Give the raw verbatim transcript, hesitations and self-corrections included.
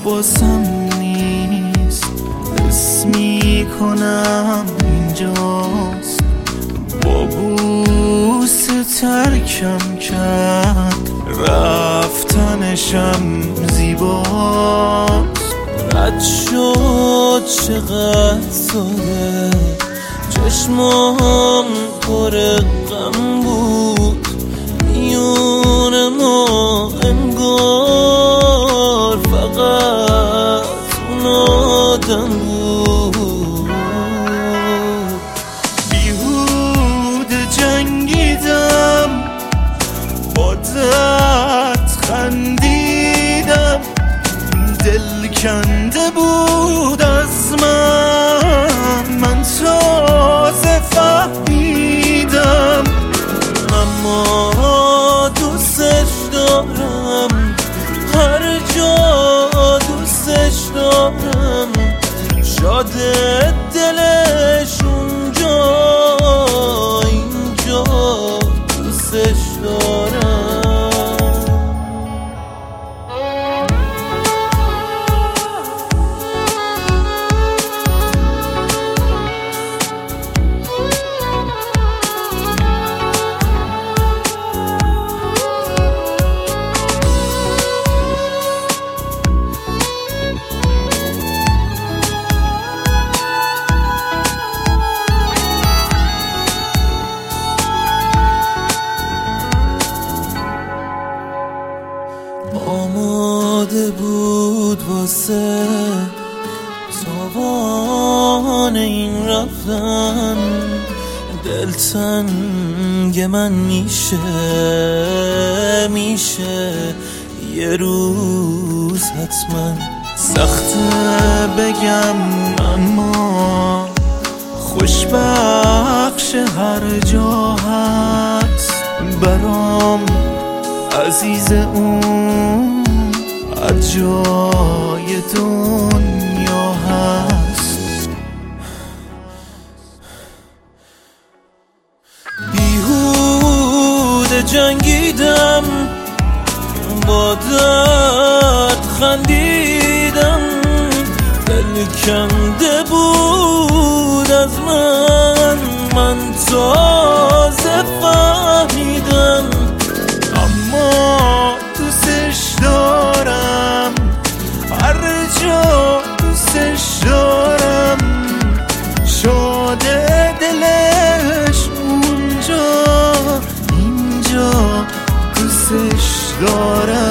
حواسم نیست، حس میکنم اینجاست. با بوس ترکم کرد، رفتنشم زیباست. رد شد چقدر ساده، چشمام پر غم بود. میون ما انگار فقط اون آدم بود. بیهوده جنگیدم، با درد خندیدم. دل کنده بود از من، من تازه فهمیدم. اما دوستش دارم، هر جا دوستش دارم. شاده دلش اونجا، اینجا دوستش دارم. آماده بود واسه تاوان این رفتن. دلتنگ من میشه میشه یه روز حتما. سخته بگم اما خوشبخش هر جا هست برام. عزیز اون هر جای دنیا هست. بیهوده جنگیدم، با درد خندیدم. دل کنده بود از من، من تازه فهمیدم. اما دوستش دارم، هر جا دوستش دارم. شاده دلش اونجا، اینجا دوستش دارم.